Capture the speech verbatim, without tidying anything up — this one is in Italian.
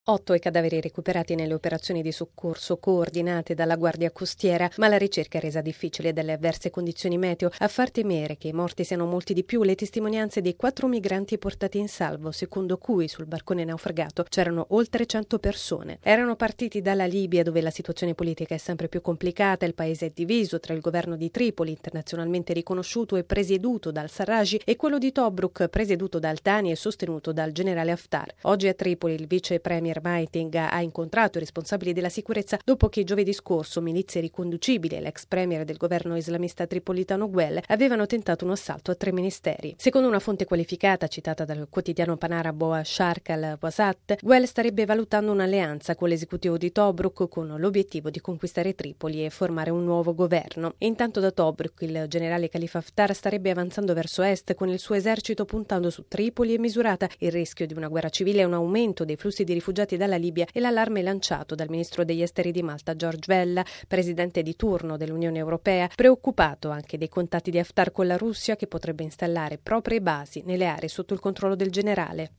Otto i cadaveri recuperati nelle operazioni di soccorso coordinate dalla Guardia Costiera, ma la ricerca è resa difficile dalle avverse condizioni meteo. A far temere che i morti siano molti di più le testimonianze dei quattro migranti portati in salvo, secondo cui sul barcone naufragato c'erano oltre cento persone. Erano partiti dalla Libia, dove la situazione politica è sempre più complicata, il paese è diviso tra il governo di Tripoli, internazionalmente riconosciuto e presieduto dal Sarraj, e quello di Tobruk, presieduto da Al-Thani e sostenuto dal generale Haftar. Oggi a Tripoli il vice premier Maiting ha incontrato i responsabili della sicurezza dopo che giovedì scorso milizie riconducibili all'ex premier del governo islamista tripolitano Guel avevano tentato un assalto a tre ministeri. Secondo una fonte qualificata citata dal quotidiano panarabo Sharq al-Wasat, Guel starebbe valutando un'alleanza con l'esecutivo di Tobruk con l'obiettivo di conquistare Tripoli e formare un nuovo governo. Intanto da Tobruk il generale Khalifa Haftar starebbe avanzando verso est con il suo esercito puntando su Tripoli e Misurata. Il rischio di una guerra civile è un aumento dei flussi di rifugiati dalla Libia e l'allarme lanciato dal ministro degli esteri di Malta George Vella, presidente di turno dell'Unione Europea, preoccupato anche dei contatti di Haftar con la Russia che potrebbe installare proprie basi nelle aree sotto il controllo del generale.